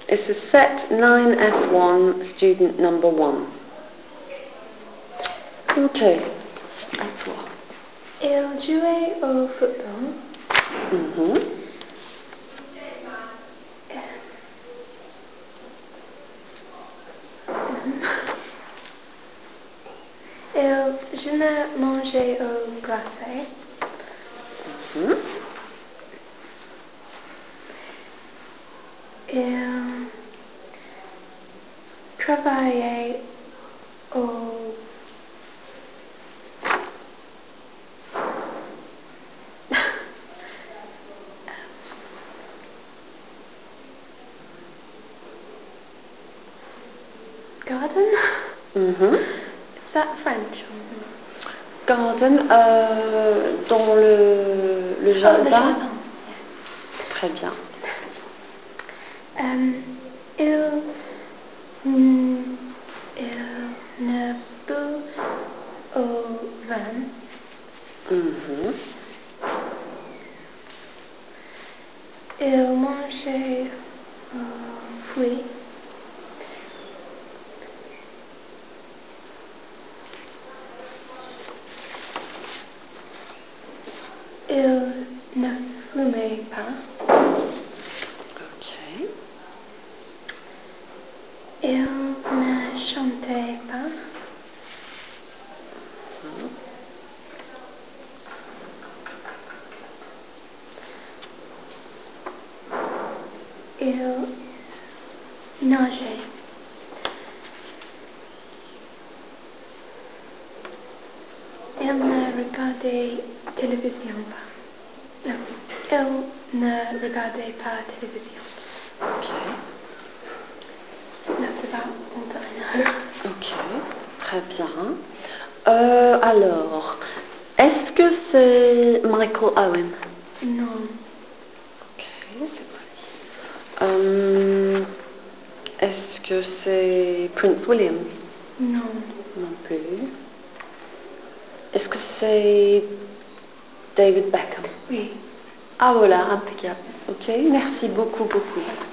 It's a set 9F1, student number 1. Ok, à toi. Il jouait au football. Mhm. Je ne mangeais au glacé. Mhm. Il travaillait au garden. Mhm. Is that French? Garden, dans le jardin. Le jardin. Très bien. Il, mm, il ne bu au vin. Mhm. Il mangeait fruits. Il ne fumait pas. Ok. Il ne chantait pas. Mhm. Il nageait. Il ne regardait télévision pas. Non, il ne regardait pas télévision. Ok. That's about all that I know. Ok, très bien. Alors, est-ce que c'est Michael Owen? Non, Ok, c'est pas lui. Est-ce que c'est Prince William? non. Non plus. Est-ce que c'est David Beckham? Oui. Ah voilà, impeccable. Ok, merci beaucoup, beaucoup.